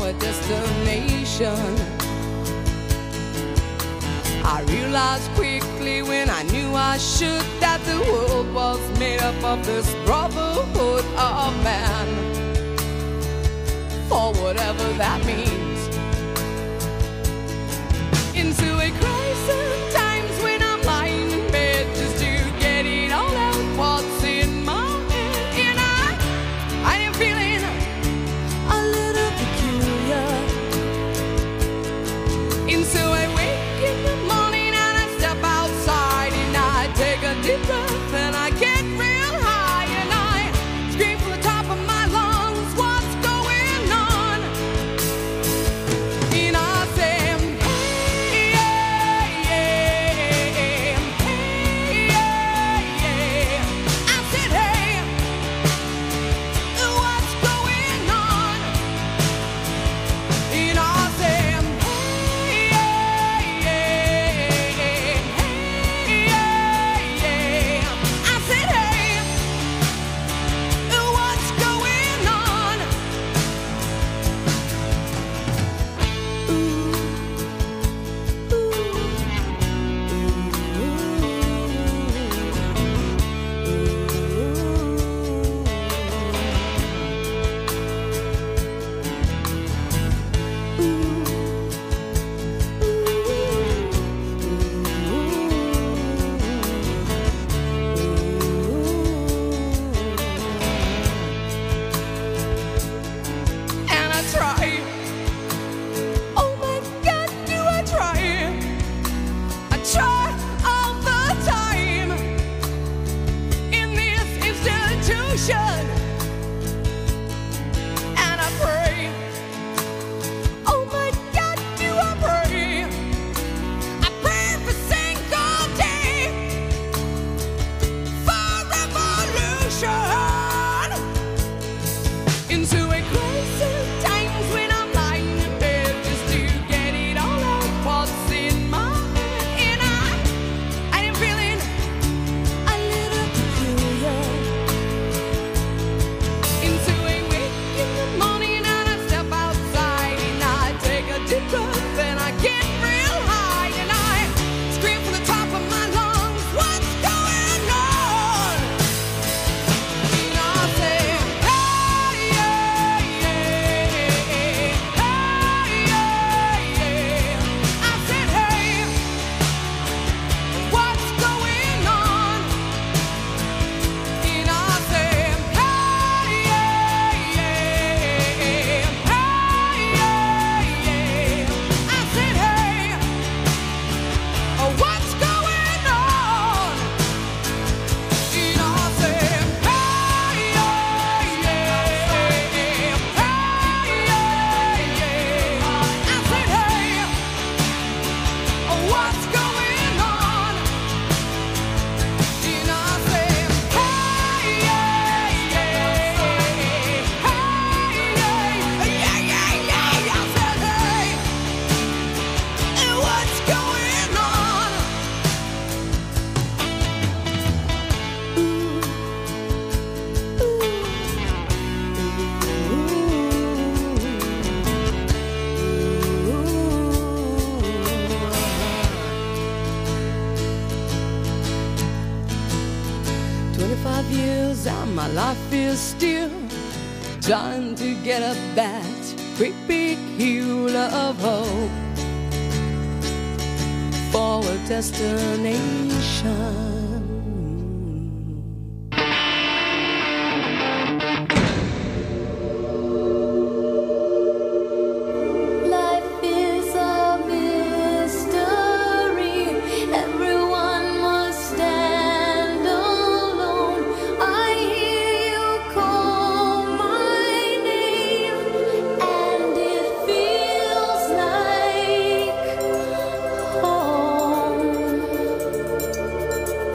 for a destination. I realized quickly when I knew I should that the world was made up of this brotherhood of man, for whatever that means. Into a crisis, times when I'm lying in bed just to get it all out what's in my head. And I am feeling a little peculiar. And so I wake in the morning and I step outside and I take a deep breath and I get real high and I scream from the top of my lungs, what's going on? And I say, hey, yeah, yeah, hey, yeah, yeah. I said, hey, what's going on? And I say, hey, yeah, yeah, hey, yeah, yeah. I said, hey, what's going on? And I try. Oh my God, do I try? I try all the time in this institution. And I pray. Oh my God, do I pray? I pray every single day for revolution. Into a crisis, times when I'm lying in bed just to get it all out what's in my head. And I am feeling a little peculiar. Into a wake in the morning and I step outside and I take a deep breath and I get real high and I scream from the top of my lungs, what's going on? And I say, hey, yeah, yeah, hey, yeah, yeah. I said, hey, what's going on? And I say, hey, yeah, yeah, hey, yeah, yeah. I said, hey, what's going on? And I said, hey, yeah, yeah, hey, yeah, yeah. I said, hey, what's going on? And I said, hey, yeah, yeah, hey, yeah, yeah, yeah. I said, hey, what's going on? Ooh. 25 years and my life is still trying to get up that great big hill of hope for a destination. Life is a mystery. Everyone must stand alone. I hear you call my name, and it feels like home.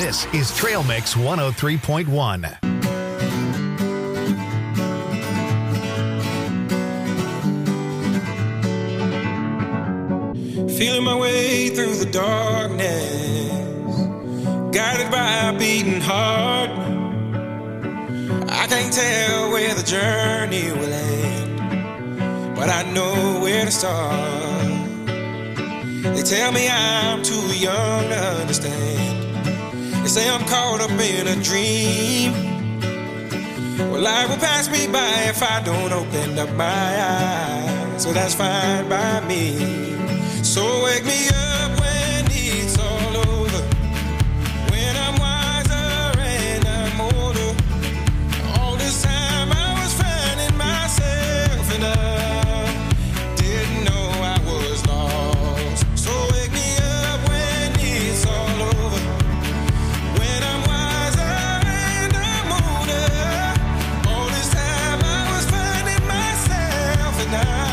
This is Trail Mix 103.1. Feeling my way through the darkness, guided by a beating heart. I can't tell where the journey will end, but I know where to start. They tell me I'm too young to understand. They say I'm caught up in a dream. Well, life will pass me by if I don't open up my eyes, so that's fine by me. So wake me up when it's all over, when I'm wiser and I'm older. All this time I was finding myself and I didn't know I was lost. So wake me up when it's all over, when I'm wiser and I'm older. All this time I was finding myself and I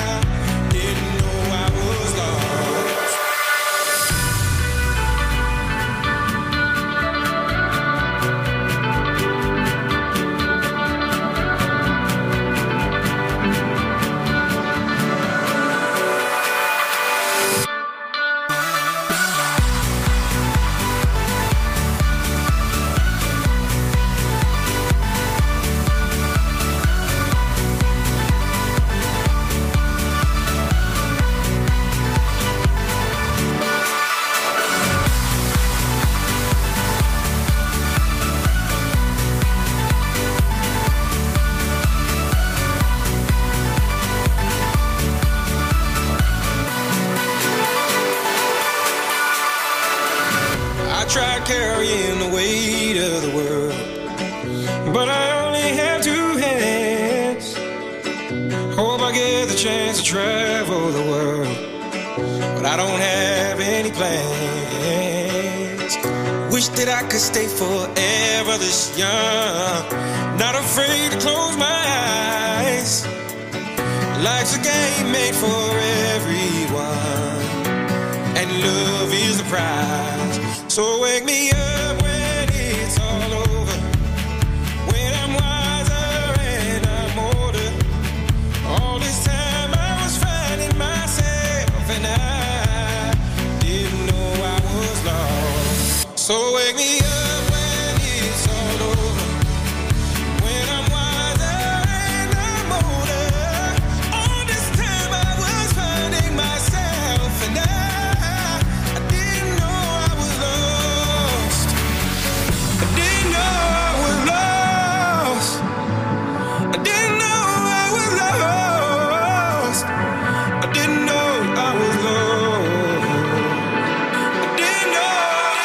carrying the weight of the world, but I only have two hands. Hope I get the chance to travel the world, but I don't have any plans. Wish that I could stay forever this young, not afraid to close my eyes. Life's a game made for everyone, and love is the prize. So wake me up when it's all over, when I'm wiser and I'm older. All this time I was finding myself and I didn't know I was lost. So wake me up when it's all over, when I'm wiser and I'm older. All this time I was finding myself and I didn't know I was lost. I didn't know I was lost. I didn't know I was lost. I didn't know I was lost. I didn't know.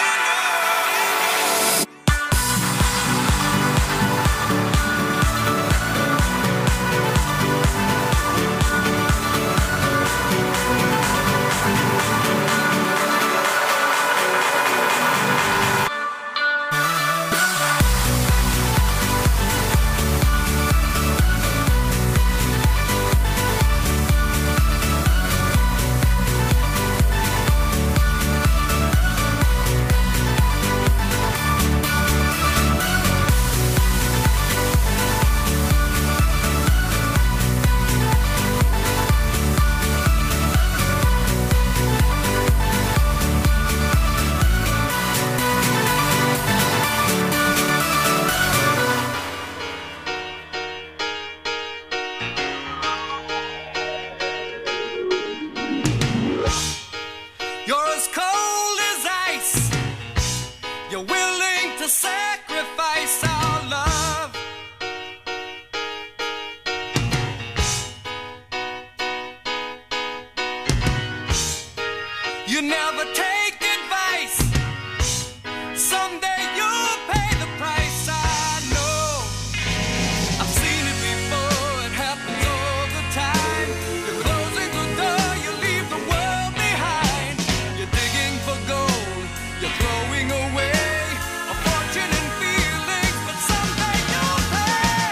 You're as cold as ice. You're willing to sacrifice our love. You never take advice. Someday you'll pay the price. I know. I've seen it before. It happens all the time. You're closing the door. You leave the world behind. You're digging for gold. You're throwing away a fortune and feelings, but someday you'll pay.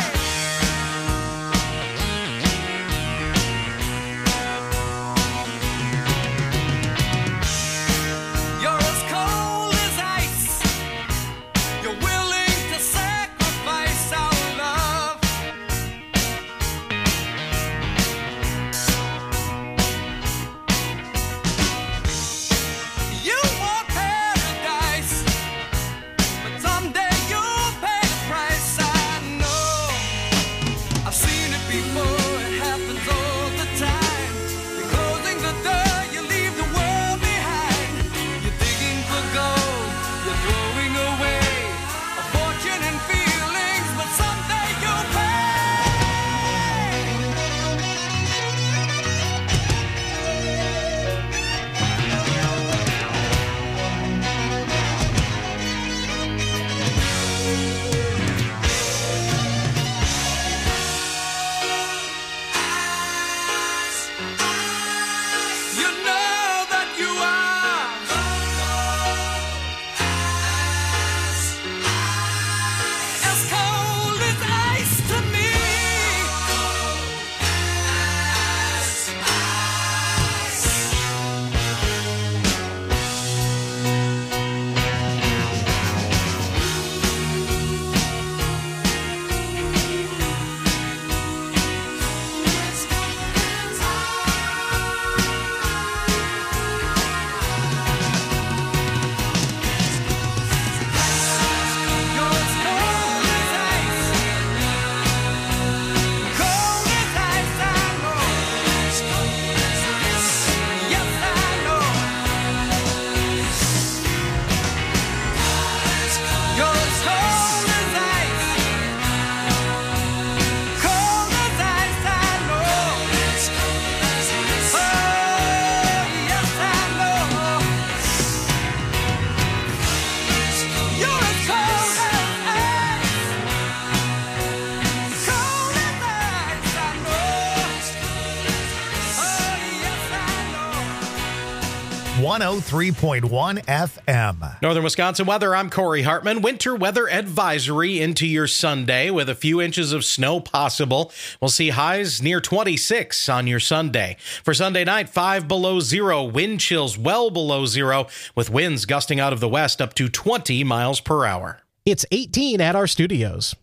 103.1 FM. Northern Wisconsin weather, I'm Corey Hartman. Winter weather advisory into your Sunday with a few inches of snow possible. We'll see highs near 26 on your Sunday. For Sunday night, 5 below zero, wind chills well below zero, with winds gusting out of the west up to 20 miles per hour. It's 18 at our studios.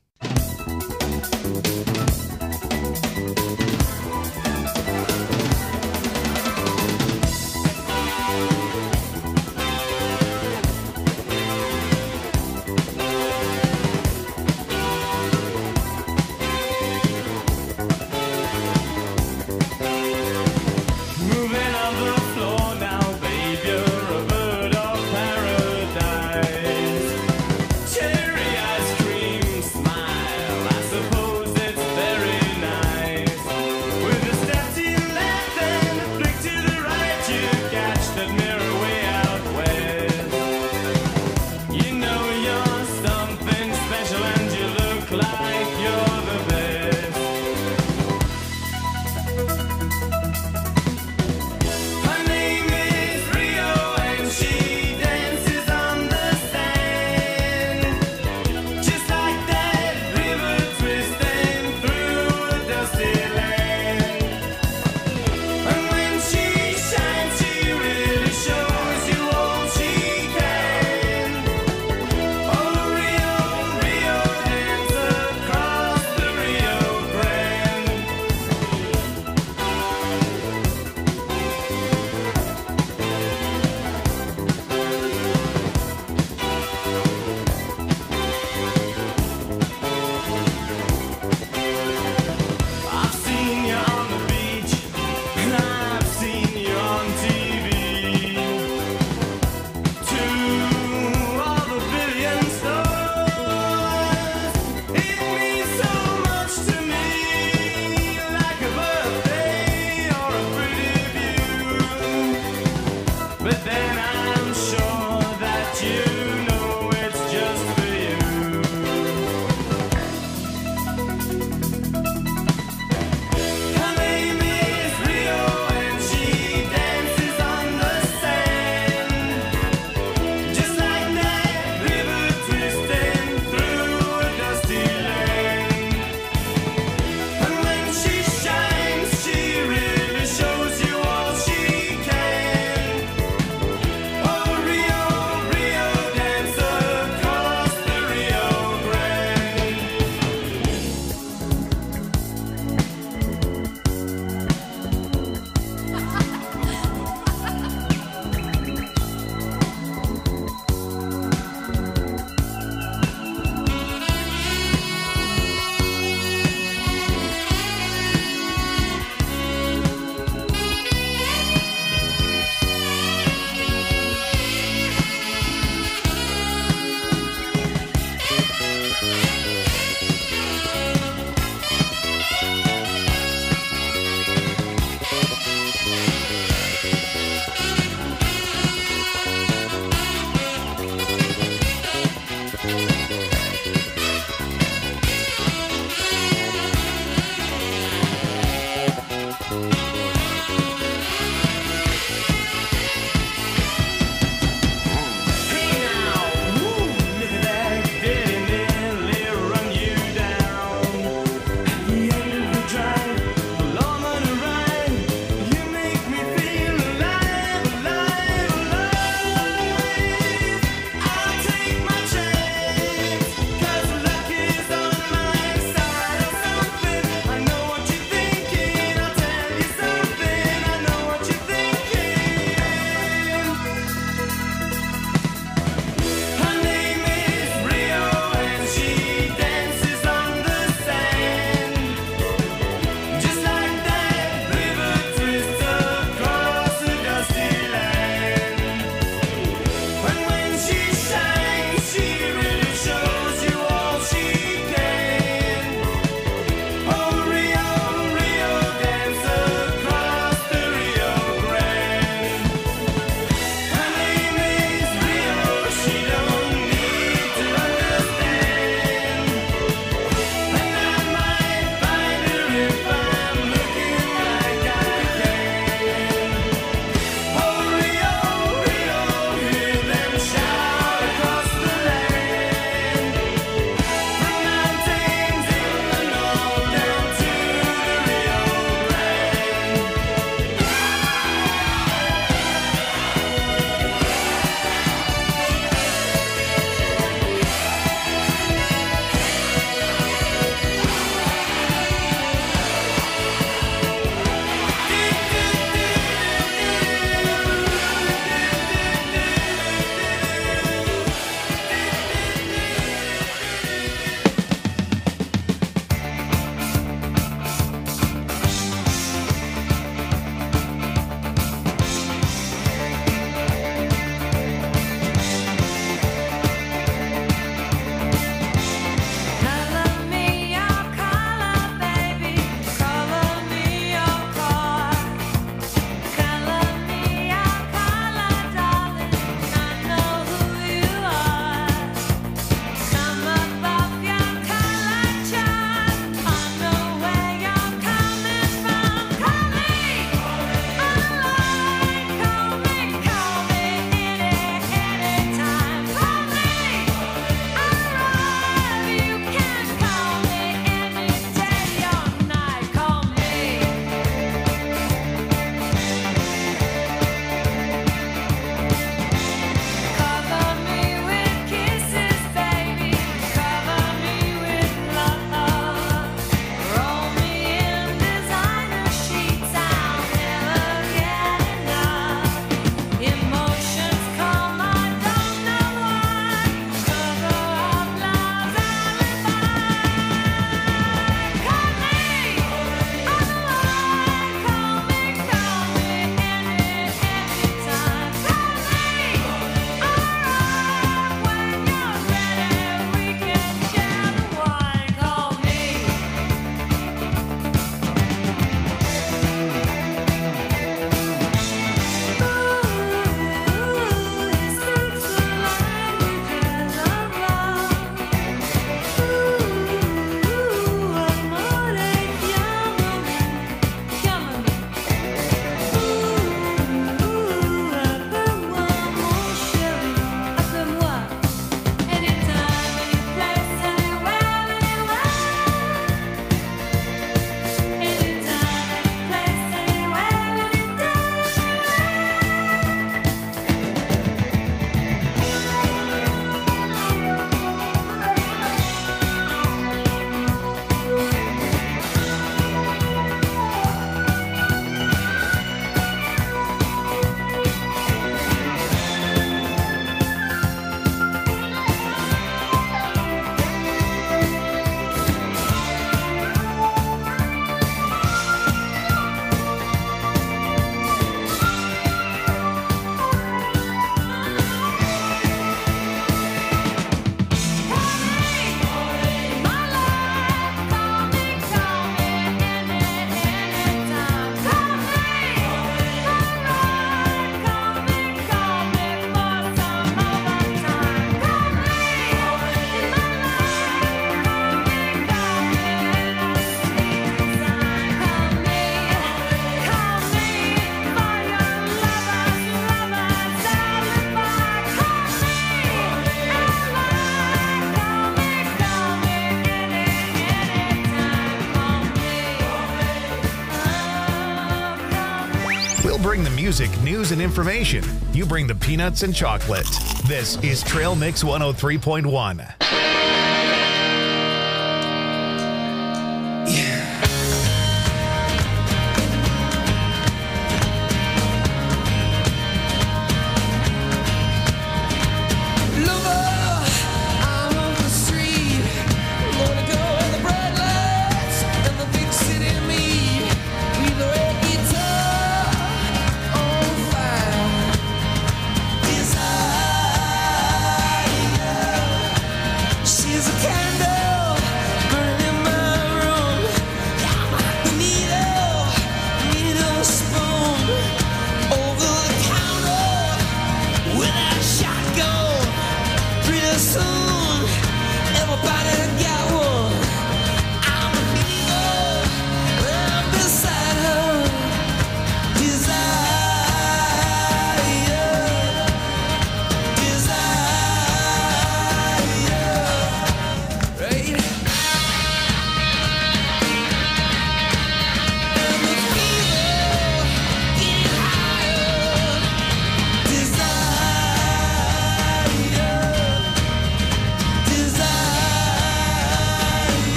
music, news, and information. You bring the peanuts and chocolate. This is Trail Mix 103.1.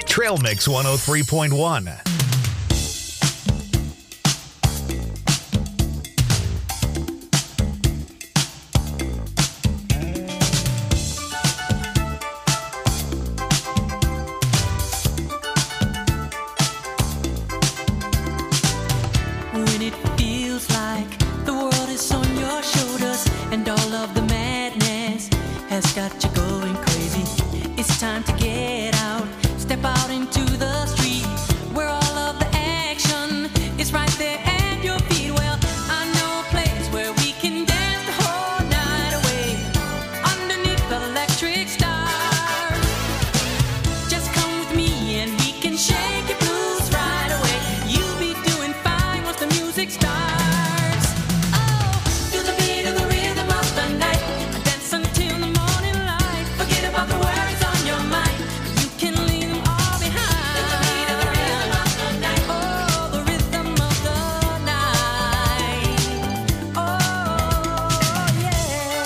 Trail Mix 103.1. When it feels like the world is on your shoulders and all of the madness has got you going crazy, it's time to get out, step out into the street where all of the action is right there at your feet. Well, I know a place where we can dance the whole night away underneath the electric stars. Just come with me and we can shake your blues right away. You'll be doing fine once the music starts. Oh, feel the beat of the rhythm of the night. Dance until the morning light. Forget about the worries on your mind. You can leave them all behind. Feel the beat of the rhythm of the night. Oh, the rhythm of the night. Oh, yeah.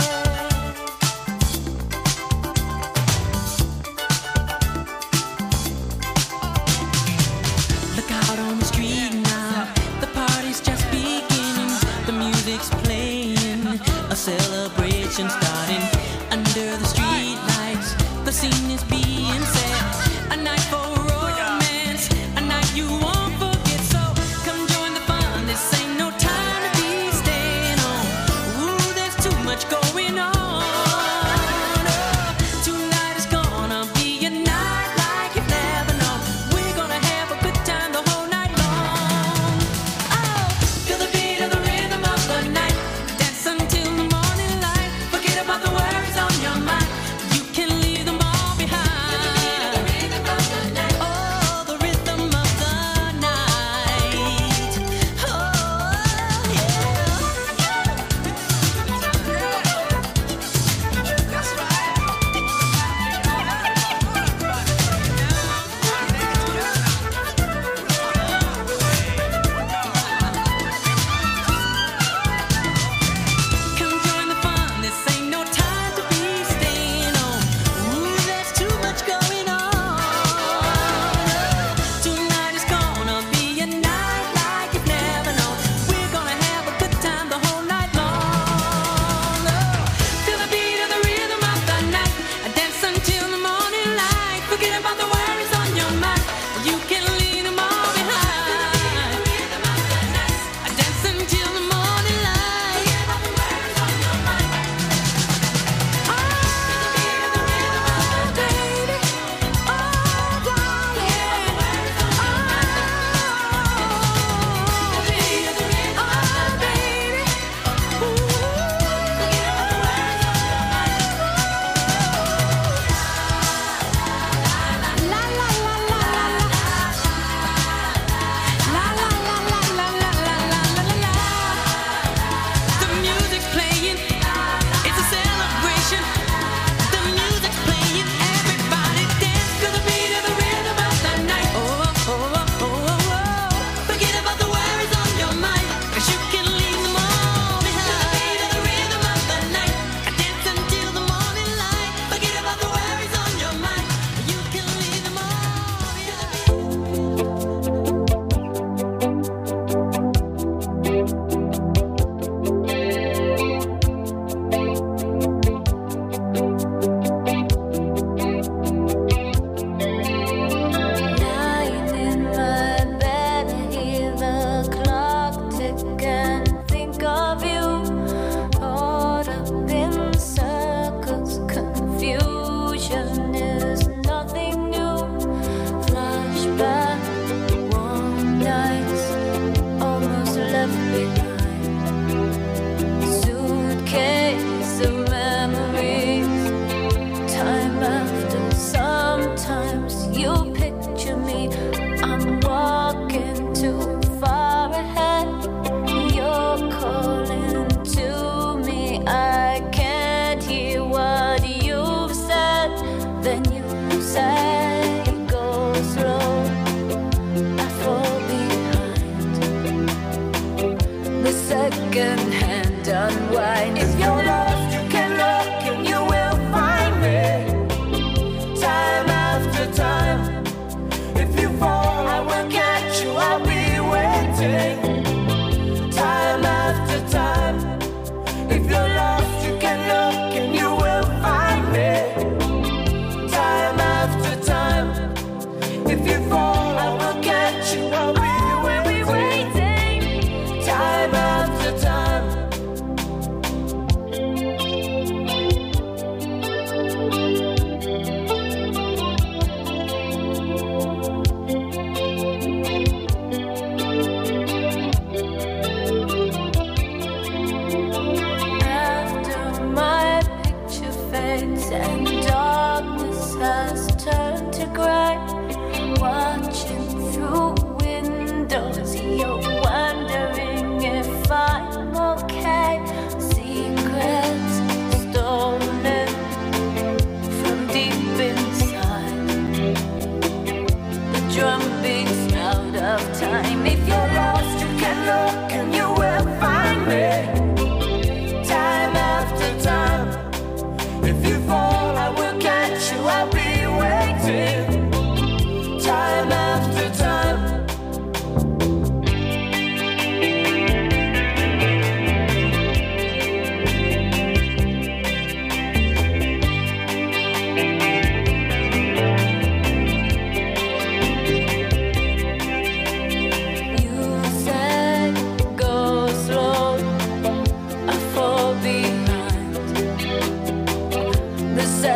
Look out on the street now, the party's just beginning. The music's playing, a celebration starting. Under the street lights, the scene is being set. A night for romance, a night you won't forget. So come join the fun, this ain't no time to be staying home. Ooh, there's too much going on. Oh, tonight is gonna be a night like you've never known. We're gonna have a good time the whole night long. Oh, feel the beat of the rhythm of the night. Dance until the morning light. Forget about the worries on your mind. You can leave them all behind. Feel the beat of the rhythm of the night.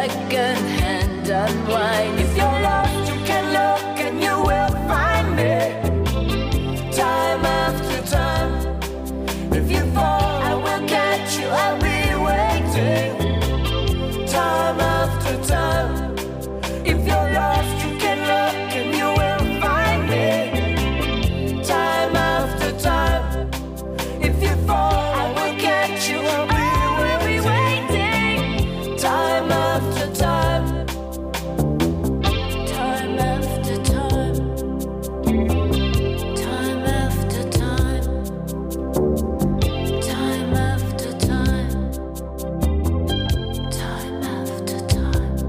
second-hand unwind. If you're lost, you can look and you will find me. Time after time. If you fall, I will catch you. I'll be waiting. Time after time. If you're lost, you can look and you will find me. Time after time. If you fall, I will catch you. I will be waiting. Time after time. Time after time. Time after time. Time after time. Time after time.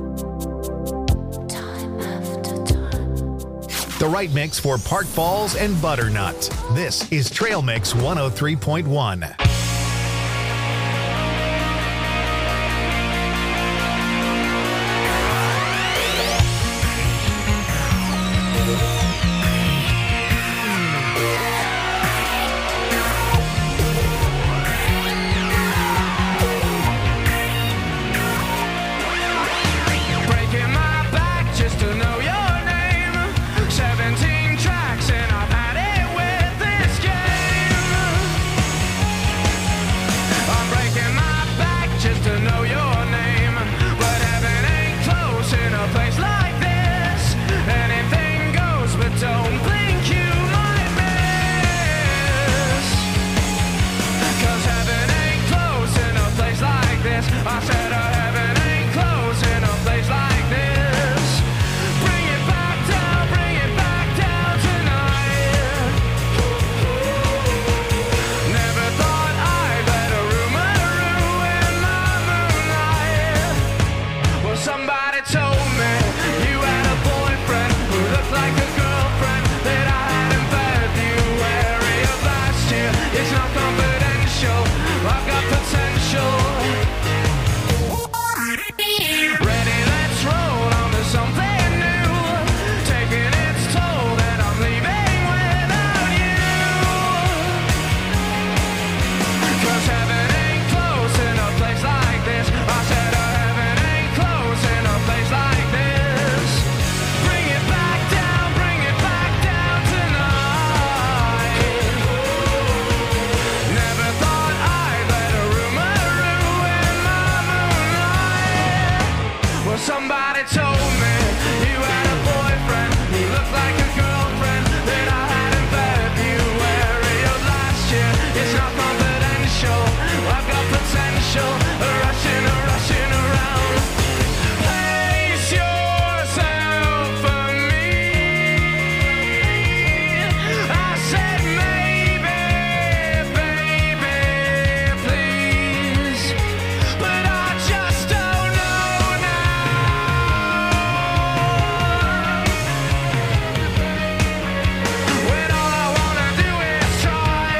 Time after time. The right mix for Park Falls and Butternut. This is Trail Mix 103.1. Breaking my back just to know your name. 17 tracks and I've had it with this game. I'm breaking my back just to know your name. But heaven ain't close in a place like this. Anything goes, but don't blink, you might miss. 'Cause heaven ain't close in a place like this. I said heaven ain't close in a place like this. Bring it back down tonight. Never thought I'd let a rumor ruin my moonlight. Well, somebody told me you had a boyfriend who looked like a girlfriend that I had in February of last year. It's not confidential, I've got potential. Ready, let's roll on to something new. Taking its toll that I'm leaving without you. 'Cause heaven ain't close in a place like this. I said heaven ain't close in a place like this. Bring it back down tonight. Never thought I'd let a rumor ruin my moonlight. Well, somebody told me you had a boyfriend who looked like a girlfriend that I had in February of last year. It's not confidential, I've got potential. Rushing around. Place yourself for me. I said maybe, baby, please. But I just don't know now. When all I wanna do is try.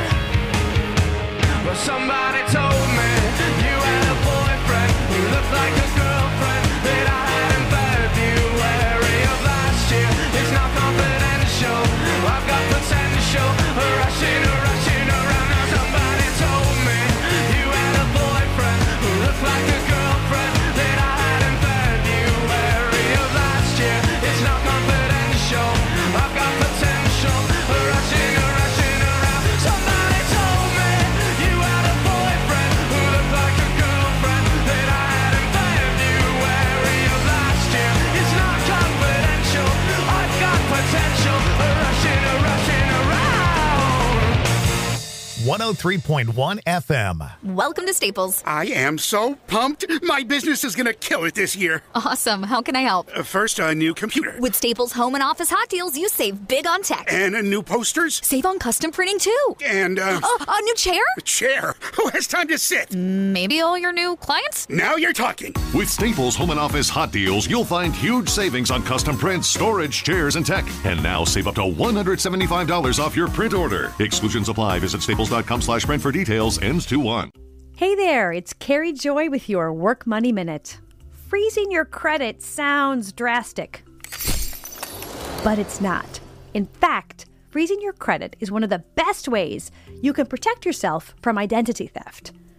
Well, somebody told me you had a boyfriend who looked like a girlfriend that I had in February of last year. It's not confidential, I've got potential. Rushing around. Now somebody told me you had a boyfriend who looked like a girlfriend that I had in February of last year. It's not confidential, I've got potential. Rushing around. Somebody told me you had a boyfriend who looked like a girlfriend that I had in February of last year. It's not confidential, I've got potential. Rushing around. 103.1 FM. Welcome to Staples. I am so pumped. My business is going to kill it this year. Awesome. How can I help? First, a new computer. With Staples Home and Office Hot Deals, you save big on tech. And new posters. Save on custom printing, too. And, Oh, a new chair? a chair. Who has time to sit? Maybe all your new clients? Now you're talking. With Staples Home and Office Hot Deals, you'll find huge savings on custom prints, storage, chairs, and tech. And now save up to $175 off your print order. Exclusions apply. Visit staples.com/print for details. Ends 2/1. Hey there, it's Carrie Joy with your Work Money Minute. Freezing your credit sounds drastic, but it's not. In fact, freezing your credit is one of the best ways you can protect yourself from identity theft.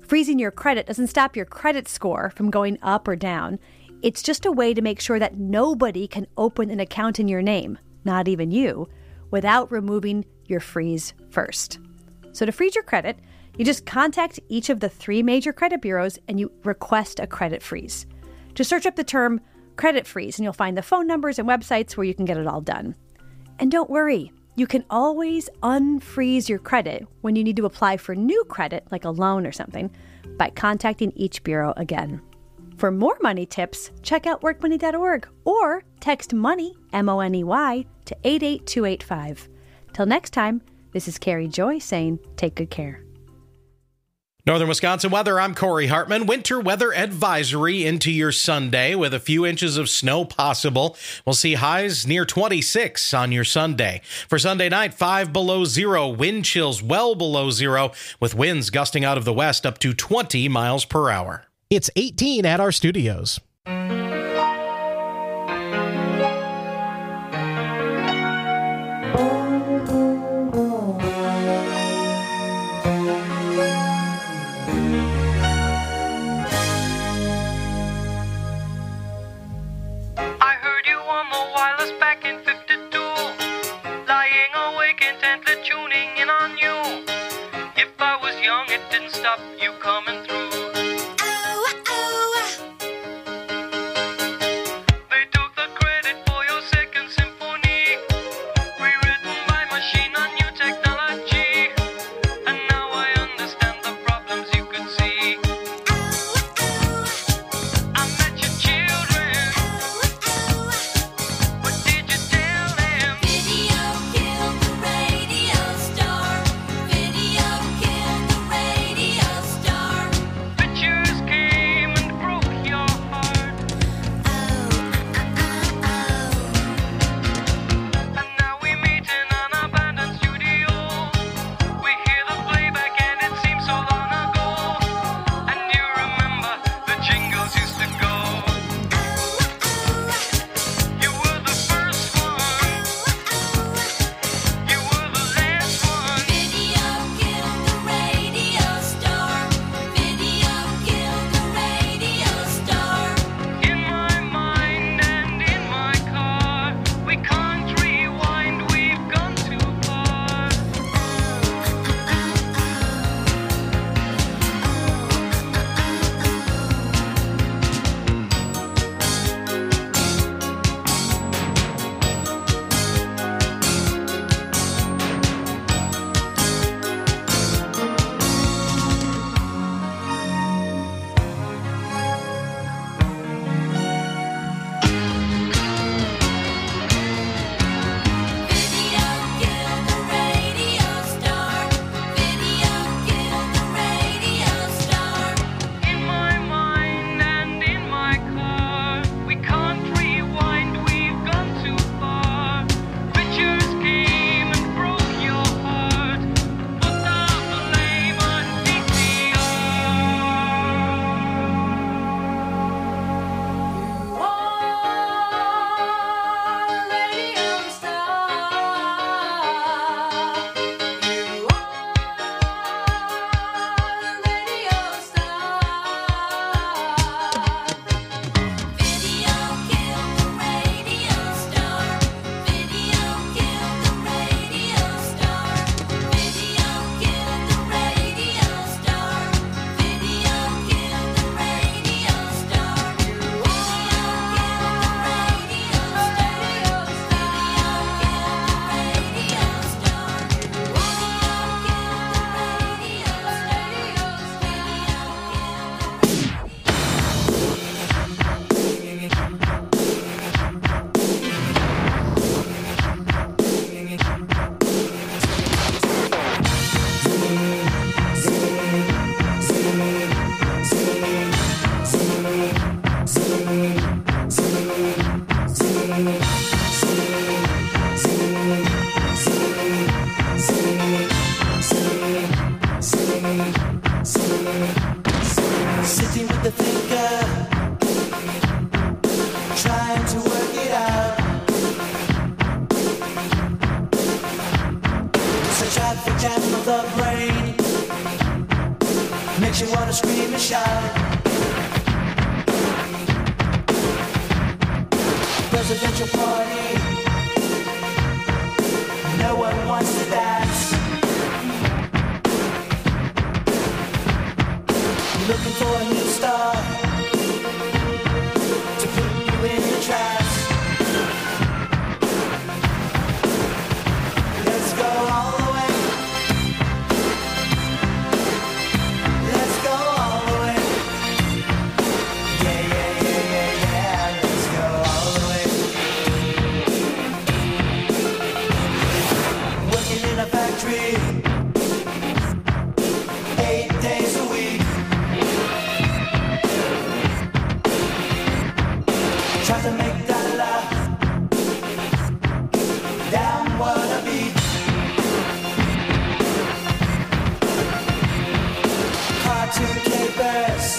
Freezing your credit doesn't stop your credit score from going up or down. It's just a way to make sure that nobody can open an account in your name, not even you, without removing your freeze first. So to freeze your credit, you just contact each of the 3 major credit bureaus and you request a credit freeze. Just search up the term credit freeze and you'll find the phone numbers and websites where you can get it all done. And don't worry, you can always unfreeze your credit when you need to apply for new credit, like a loan or something, by contacting each bureau again. For more money tips, check out workmoney.org or text MONEY, MONEY, to 88285. Till next time, this is Carrie Joy saying take good care. Northern Wisconsin weather, I'm Corey Hartman. Winter weather advisory into your Sunday with a few inches of snow possible. We'll see highs near 26 on your Sunday. For Sunday night, 5 below zero, wind chills well below zero, with winds gusting out of the west up to 20 miles per hour. It's 18 at our studios. You coming through. They took the credit for your second symphony, rewritten by machine on new technology, and now I understand the problems you could see. I met your children. What did you tell them? Video killed the radio star. Video killed the radio star. Pictures came and broke your heart. And now we meet in an abandoned studio. We hear the playback and it seems so long ago. And you remember the jingles used to go. You were the first one. You were the last one. Video killed the radio star. Video killed the radio star. In my mind and in my car, we can't rewind, we've gone too far. Video killed the radio star. Video killed the radio star. In my mind and in my car, we can't rewind, we've gone too far. Pictures came and broke your heart. Put down the blame on VCR. You are a radio star. You are a radio star. Video killed the radio star. Video killed the radio star. Video killed the radio star. Video killed the radio star. You are the radio Sitting with the thinker, trying to work it out. Such advocate of the brain, makes you wanna scream and shout. Presidential party, no one wants to dance. You're looking for a new star to put you in the trance. Let's go all the way. Let's go all the way. Yeah, yeah, yeah, yeah, yeah. Let's go all the way. Working in a factory 8 days a week. Try to make dollar down what I beat. Cartoon capers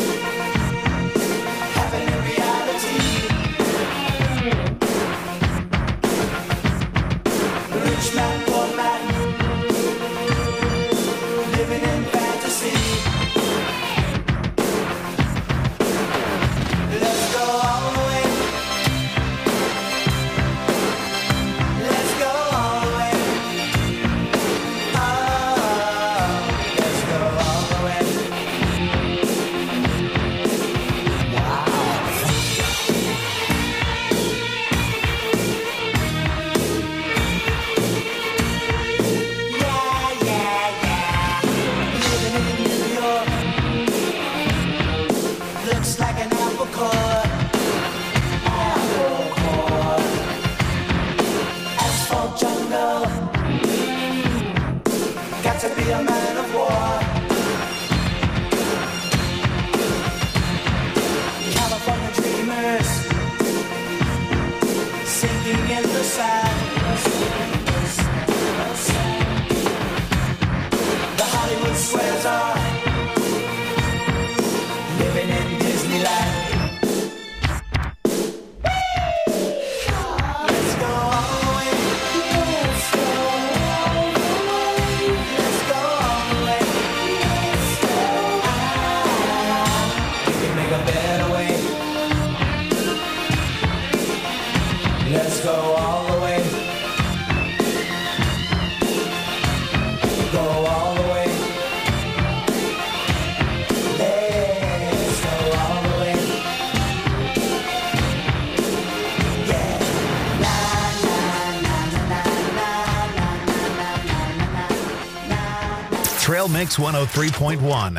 happen in reality. Rich man, poor man, living in fantasy. Let's go all the way. Let's go all the way. Oh, let's go all the way. Yeah, yeah, yeah. Living in New York looks like an apple core. Apple core. Asphalt jungle. Got to be a man of war. California dreamers sinking in the sand. The Hollywood squares are living in Disneyland. Let's go all the way. Let's go all the way. Let's go all the way. We can make a better way. Let's go all the way. Go all the way. Let's go all the way. Yeah. La la la la la la la. Trail Mix 103.1.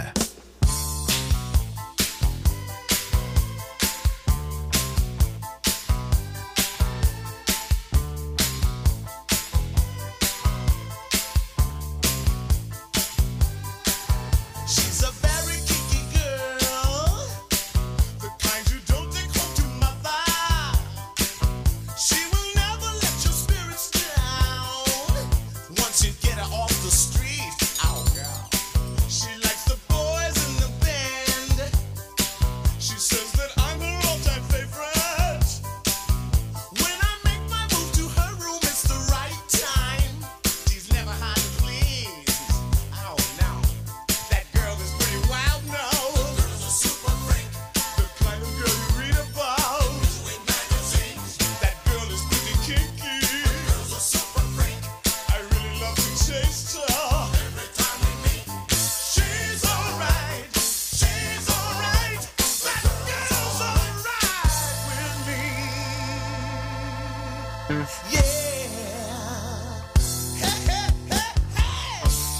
She's a very kinky girl, the kind you don't take home to mother. She will never let your spirits down once you get her off the street. Oh, girl. She likes the boys in the band. She says that I'm her all-time favorite. When I make my move to her room, it's the right time. She's never hard to please. Oh, no. That girl is pretty wild now. Girl's a super freak. The kind of girl you read about. In magazines. That girl is pretty kinky. Girl's a super freak. I really love to chase her. Every time we meet. She's alright. She's alright. That girl's alright with me. Yeah. Hey, hey, hey, hey.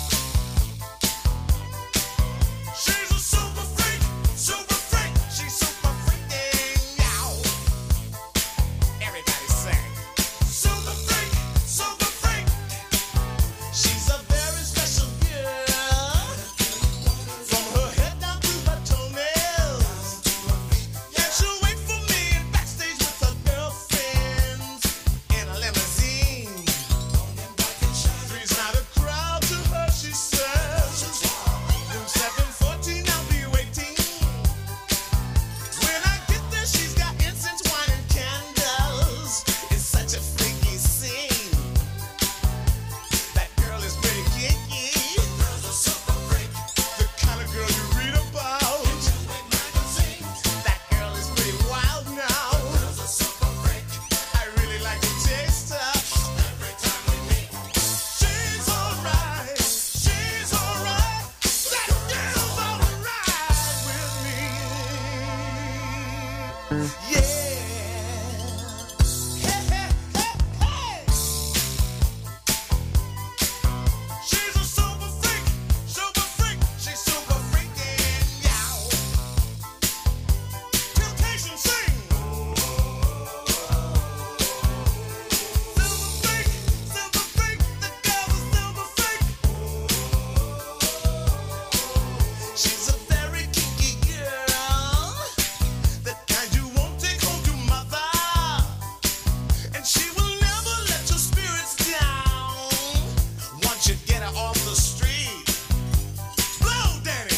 She's a super freak, super freak. She's super freaking out. Everybody sing. Super freak, super freak. She's a very special girl. From her head down to her toenails. Yeah, she'll wait for me backstage with her girlfriends in a limousine. She's a super freak, she's super freaking yow. Temptation sing. Silver freak, the girl's a silver freak. She's a very kinky girl, the kind you won't take home to mother, and she will never let your spirits down. Once you get her off the street, blow, Danny.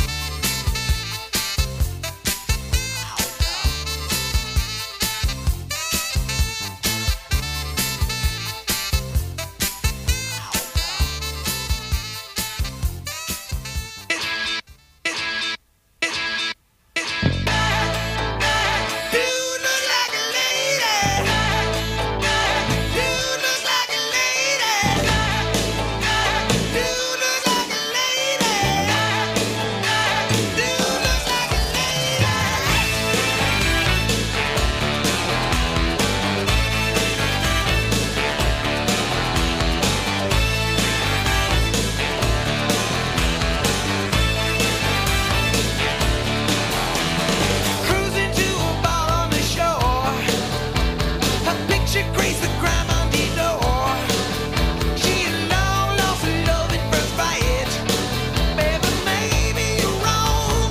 Cruising to a bar on the shore, her picture graced the crime on the door. She long lost her love at first bite. Baby, maybe you're wrong.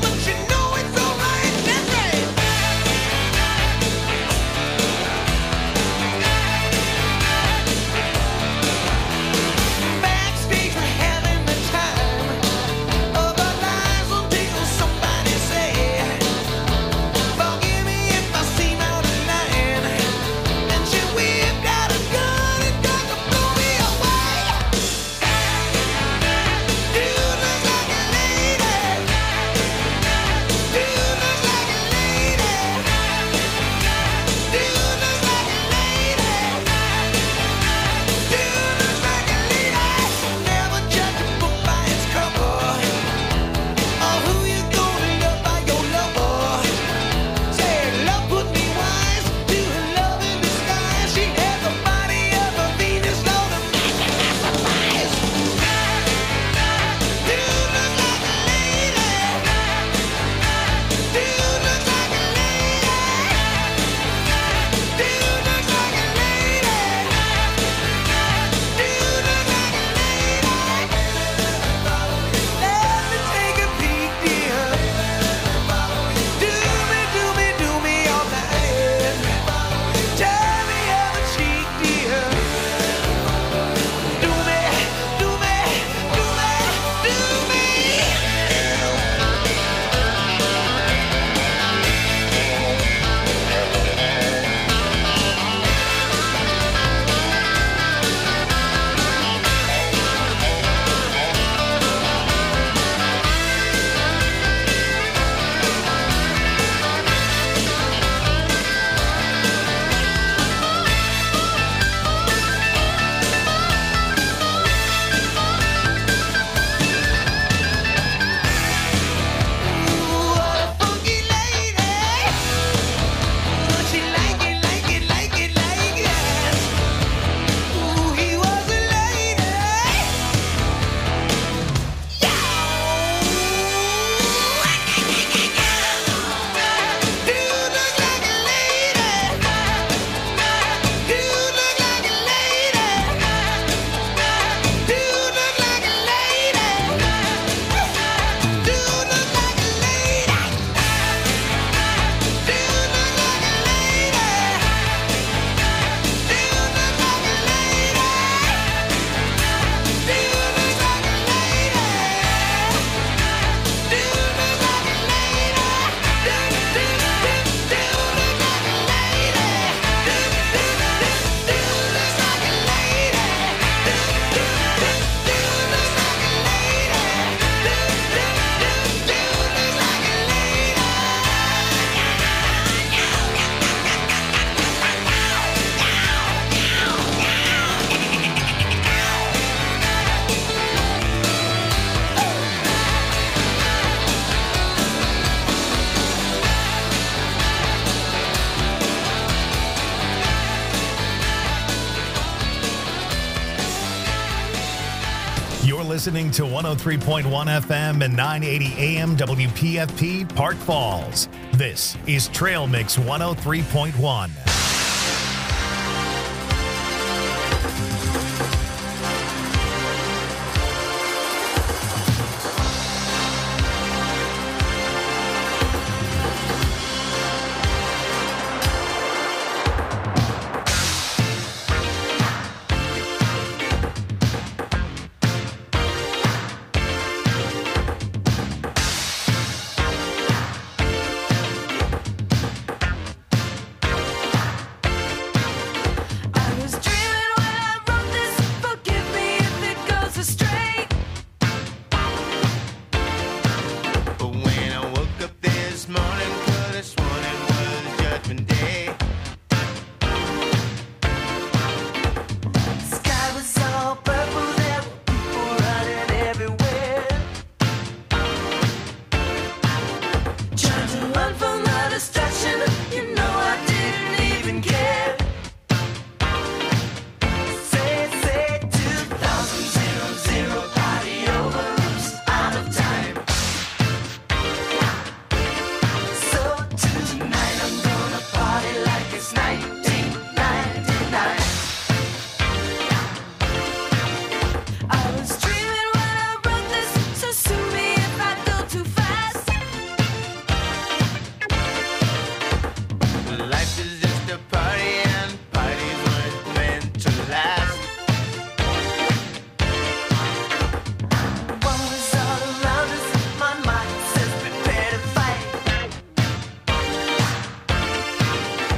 listening to 103.1 FM and 980 AM WPFP Park Falls. This is Trail Mix 103.1.